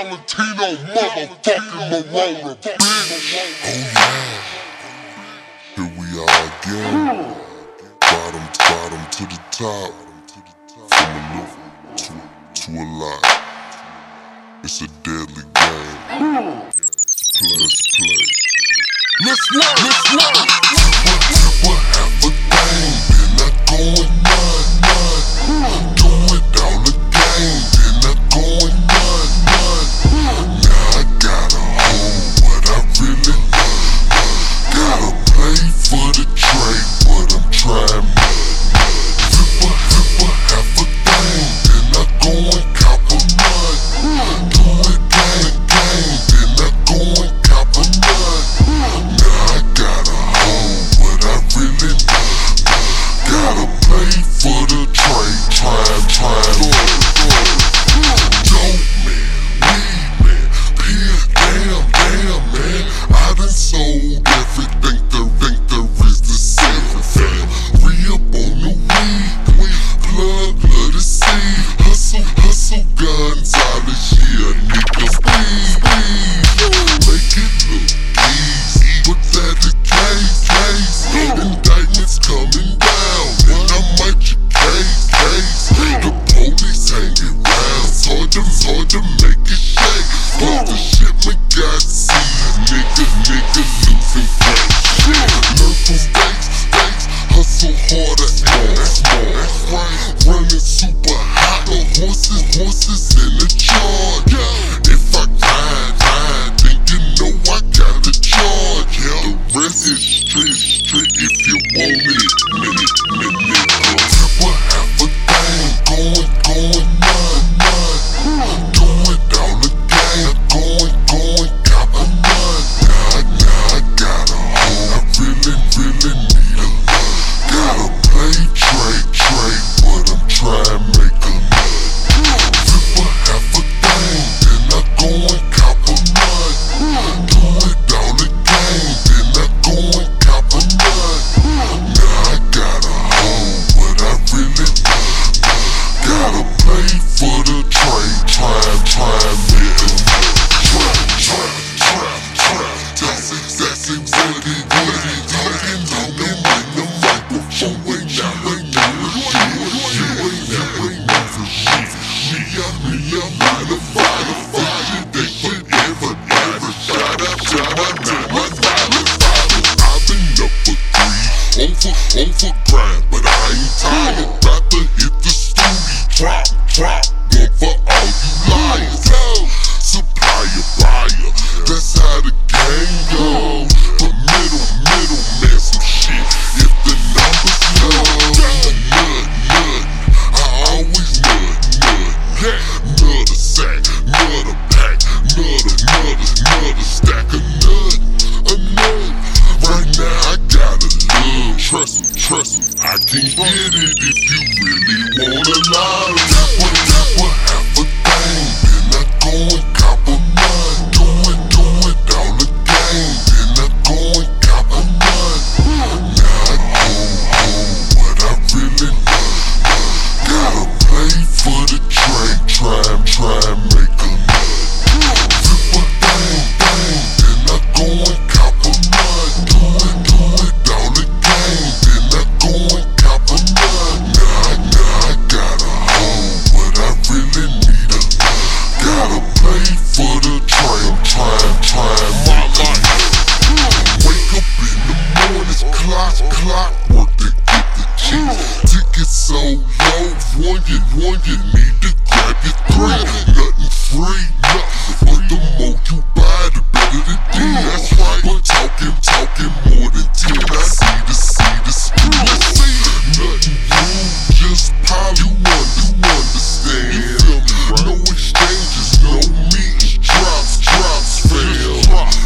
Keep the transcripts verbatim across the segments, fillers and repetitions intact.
Valentino motherfucking Morona, bitch. Oh yeah, here we are again. Bottom, bottom to the top. From a little to, to a lot. It's a deadly game. Plus play. Let's work, let's work. What half a thing, then I going nut, nut. Do it all again, then I going nut, nut. Now I gotta hold what I really love. Gotta play for the trade, but I'm trying nut, nut. Flip a, flip a half a thing, then I going cop a nut. Do it gang, gang, then I going cop a nut. Now I gotta hold what I really love. Gotta play for the trade, try, try, dope man, weed man, pill, damn, damn man. I done sold everything there, think there is to sell, fam. Re-up on the weed, plug, plug the seed. Hustle, hustle, Gonzalez, yeah, nigga, please, please. Make it look easy, put that in case, case. Indictments coming down, and I might your case, case. The police hanging round, it's hard to, it's hard to make it shake. Plus the shipment got seized, nigga, nigga losing cash. Learn from fakes, fakes, hustle harder, ass more. Running super hot, the horses, horses in the charge. If I ride, ride, then you know I got a charge. The rest is straight, straight if you want it. Minute, minute, flip a half a thing, going, going nut, nut. Do it all again, going, going, cop a nut. Now, now I gotta hold, I really, really need a love. Gotta play trade, trade, but I'm trying to make a nut. Flip a half a thing, then I going cop a nut. Do it all again, then I going cop a nut. Now I gotta hold what I really love. Gotta play for the trade, try, try, make a nut. Trap, trap, trap, trap. That's exactly what it, what it. Talking, talking in the microphone. You ain't never never shit. You ain't never never shit. Me, I'm me, I'm not a fire, fire. They should ever, ever shut up, shut up, now my silent fathers. I've been up for three, over, over grind, but I ain't tired. About to hit the studio, drop, drop. One for all you liars. Supplier, buyer, that's how the game goes. But middle, middle man some shit. If the numbers low, nut, nut. I always nut, nut. Yeah, nut a sack, nut a pack, nut a, nut a, nut a stack of nut, a nut. Right now I gotta love, trust me, trust me. I can get it if you really wanna lie. What, what, half a thing, then I go and cop a nut. Do it, do it all again, then I go and cop a nut. Now I hold, hold what I really love. Gotta play for the trade, try, try and make a nut. Flip a thing, thing, then I go and cop a nut. Do it, do it all again, then I go and cop a nut. Now, now I gotta hold what I really need a love. Gotta play for the trade, try, try and make a nut. Wake up in the morning, clock, clock, work to get the cheese. Ticket so low, one you, one you need to grab your three. Nothing free, nothing. But the more you buy, the better the deal. That's right. But talking, talking more than ten. I see the, see the screw. Nothing new, just pile. You want, you understand? You feel me, right? No exchanges, no meetings, drops, drops, fail.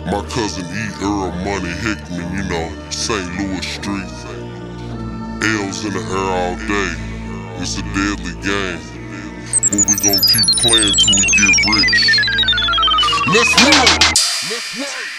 My cousin E. Earl Money Hickman, you know, Saint Louis Street. L's in the air all day. It's a deadly game, but we gon' keep playing till we get rich. Let's roll! Let's roll!